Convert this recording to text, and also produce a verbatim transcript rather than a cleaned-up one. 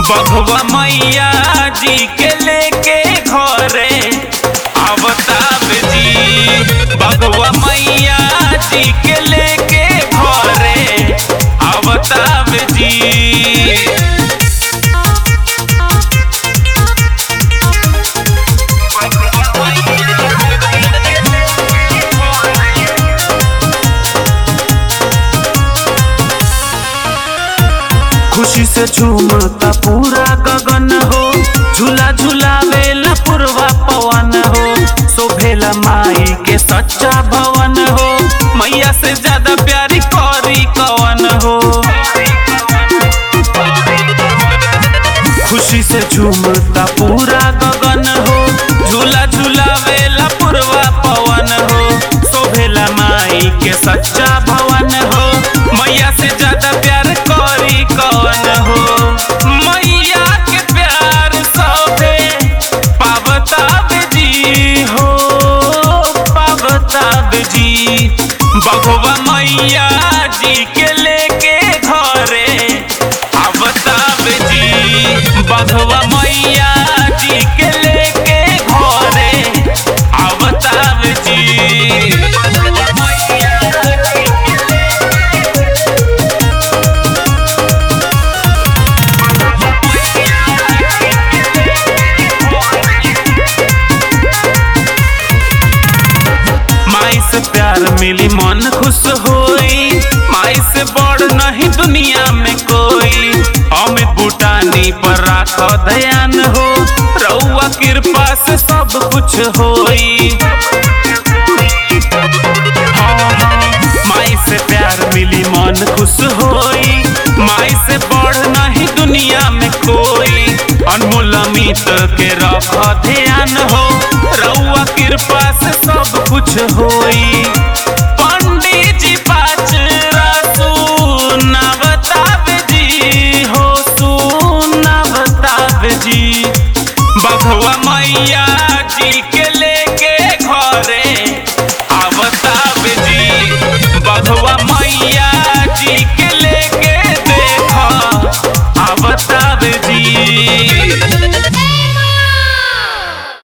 बघवा मैया जी के लेके घरे आवताब जी। बघवा मैया जी के लेके घरे आवताब जी। खुशी से झूमता पूरा गगन हो, झूला झूलावेला पुरवा पवन हो। शोभेला माई के सच्चा भवन हो, मैया से ज्यादा प्यारी कौरी कवन हो। खुशी से झूमता पूरा गगन हो, झूला झूलावेला पुरवा पवन हो। शोभेला माई के सच्चा भवन हो, मैया से ज्यादा प्यार कौरी कवन हो। मैया के प्यार सभे पावताब जी हो, पावताब जी। बघवा मैया जी के लेके घरे आवताब जी। बघवा मैया जी के लेके घरे आवताब जी। माई से प्यार मिली मन खुश होई, माई से बड़ नहीं दुनिया में कोई। अमित बूटानी पर राखो ध्यान हो, रउआ कृपा से सब कुछ होई। हाँ हाँ माई से प्यार मिली मन खुश होई, माई से बड़ नहीं दुनिया में कोई। अनमोल अमित के रखो ध्यान हो, रउआ कृपा से सब कुछ होई। पंडित जी पाचरा सुनावताब जी हो, सुनावताब जी। बघवा